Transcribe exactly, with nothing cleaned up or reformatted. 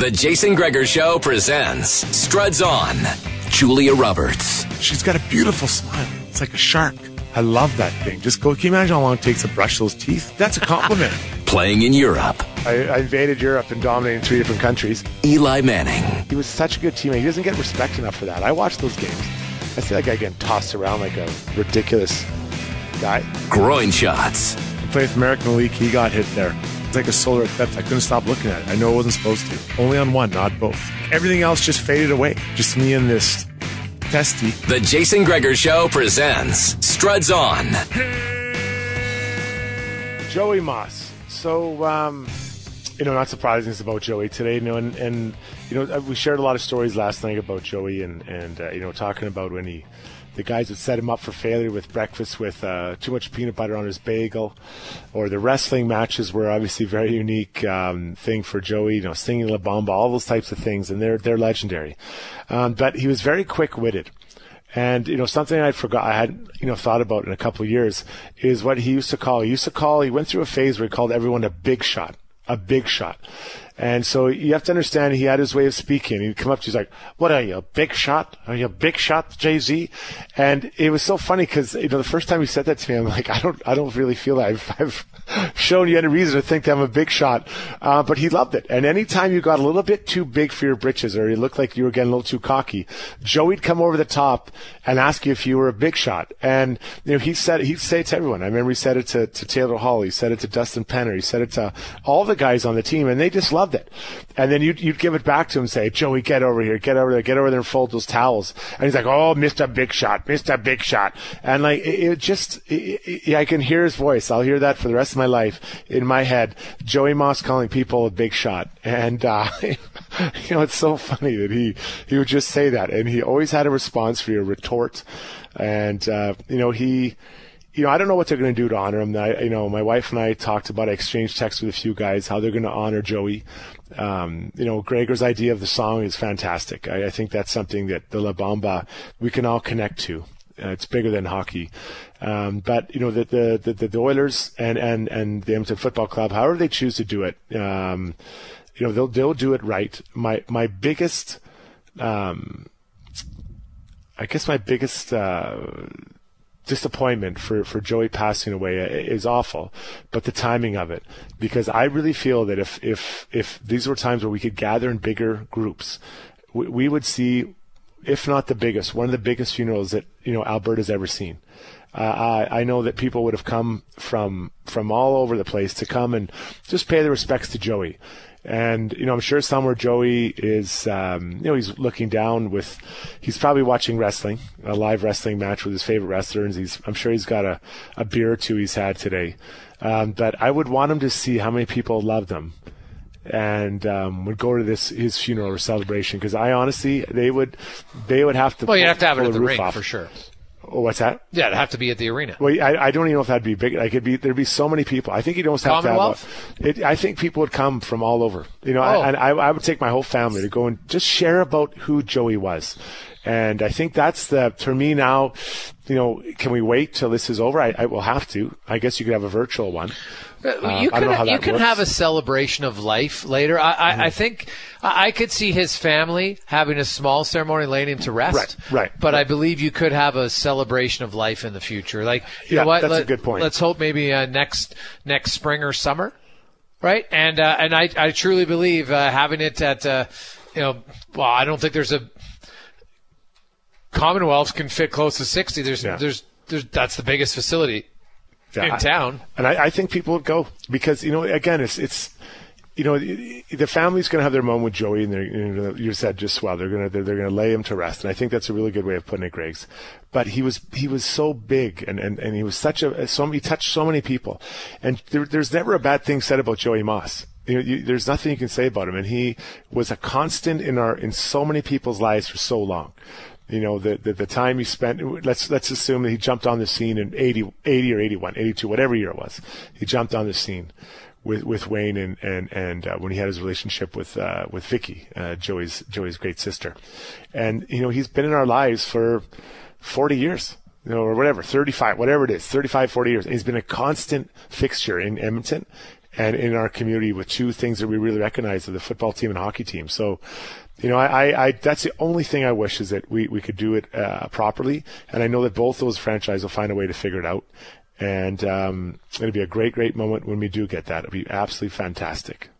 The Jason Gregor Show presents Struds On. Julia Roberts. She's got a beautiful smile. It's like a shark. I love that thing. Just go, can you imagine how long it takes to brush those teeth? That's a compliment. Playing in Europe. I, I invaded Europe and dominated three different countries. Eli Manning. He was such a good teammate. He doesn't get respect enough for that. I watch those games. I see that guy getting tossed around like a ridiculous guy. Groin shots. I played with American League. He got hit there. It's like a solar eclipse. I couldn't stop looking at it. I know I wasn't supposed to. Only on one, not both. Everything else just faded away. Just me and this testy. The Jason Gregor Show presents Struds On. Joey Moss. So, um, you know, not surprising it's about Joey today. You know, and, and you know, we shared a lot of stories last night about Joey, and and uh, you know, talking about when he, the guys that set him up for failure with breakfast with uh, too much peanut butter on his bagel, or the wrestling matches were obviously very unique um, thing for Joey. You know, singing La Bamba, all those types of things, and they're they're legendary. Um, but he was very quick-witted. And, you know, something I forgot, I hadn't, you know, thought about in a couple of years is what he used to call, he used to call, he went through a phase where he called everyone a big shot, a big shot. And so you have to understand he had his way of speaking. He'd come up to you, he's like, what are you, a big shot? Are you a big shot, Jay-Z? And it was so funny because, you know, the first time he said that to me, I'm like, I don't, I don't really feel that. I've, I've shown you any reason to think that I'm a big shot. Uh, but he loved it. And anytime you got a little bit too big for your britches or you looked like you were getting a little too cocky, Joey'd come over the top and ask you if you were a big shot. And, you know, he said, he'd say it to everyone. I remember he said it to, to Taylor Hall. He said it to Dustin Penner. He said it to all the guys on the team, and they just loved it. And then you'd, you'd give it back to him and say, Joey, get over here, get over there, get over there and fold those towels. And he's like, oh, Mister Big Shot, Mister Big Shot. And like, it, it just, it, it, I can hear his voice. I'll hear that for the rest of my life in my head. Joey Moss calling people a big shot. And, uh, you know, it's so funny that he, he would just say that. And he always had a response for your retort. And, uh, you know, he, You know, I don't know what they're going to do to honor him. I, you know, my wife and I talked about, I exchanged texts with a few guys, how they're going to honor Joey. Um, you know, Gregor's idea of the song is fantastic. I, I think that's something that the La Bamba, we can all connect to. Uh, it's bigger than hockey. Um, but, you know, the, the, the, the Oilers and, and, and the Edmonton Football Club, however they choose to do it, um, you know, they'll, they'll do it right. My, my biggest, um, I guess my biggest, uh, disappointment for, for Joey passing away is awful, but the timing of it, because I really feel that if, if, if these were times where we could gather in bigger groups, we, we would see, if not the biggest, one of the biggest funerals that, you know, Alberta's ever seen. Uh, I, I know that people would have come from, from all over the place to come and just pay their respects to Joey. And, you know, I'm sure somewhere Joey is, um, you know, he's looking down with, he's probably watching wrestling, a live wrestling match with his favorite wrestlers. He's, I'm sure he's got a, a beer or two he's had today. Um, but I would want him to see how many people loved him and, um, would go to this, his funeral or celebration. Cause I honestly, they would, they would have to, well, you'd have to have it pull at the roof ring off. for sure. Oh, what's that? Yeah, it'd have to be at the arena. Well, I, I don't even know if that'd be big. Like, it'd be, there'd be so many people. I think you'd almost have to have a, it, I think people would come from all over. You know, oh. I, and I, I would take my whole family to go and just share about who Joey was. And I think that's the, for me now, you know, can we wait till this is over? I, I will have to. I guess you could have a virtual one. Uh, you can, you can have a celebration of life later. I, I, mm-hmm. I think I could see his family having a small ceremony laying him to rest. Right, right. But right. I believe you could have a celebration of life in the future. Like, you yeah, know what? That's Let, a good point. Let's hope maybe uh, next next spring or summer, right? And uh, and I I truly believe uh, having it at uh, you know, well, I don't think there's a Commonwealth can fit close to sixty. There's yeah. there's there's that's the biggest facility. Yeah, in town. I, and I, I think people would go because, you know, again, it's, it's, you know, the family's going to have their moment with Joey, and they're, you know, you said just well, they're going to, they're, they're going to lay him to rest. And I think that's a really good way of putting it, Greg's. But he was, he was so big and, and, and he was such a, so he touched so many people. And there, there's never a bad thing said about Joey Moss. You know, you, there's nothing you can say about him. And he was a constant in our, in so many people's lives for so long. You know, the, the, the time he spent, let's, let's assume that he jumped on the scene in eighty, eighty or eighty-one, eighty-two, whatever year it was. He jumped on the scene with, with Wayne and, and, and, uh, when he had his relationship with, uh, with Vicky, uh, Joey's, Joey's great sister. And, you know, he's been in our lives for forty years, you know, or whatever, thirty-five, whatever it is, thirty-five, forty years. And he's been a constant fixture in Edmonton. and in our community with two things that we really recognize, the football team and hockey team. So, you know, I, I, I that's the only thing I wish is that we, we could do it uh, properly. And I know that both those franchises will find a way to figure it out. And um, it'll be a great, great moment when we do get that. It'll be absolutely fantastic.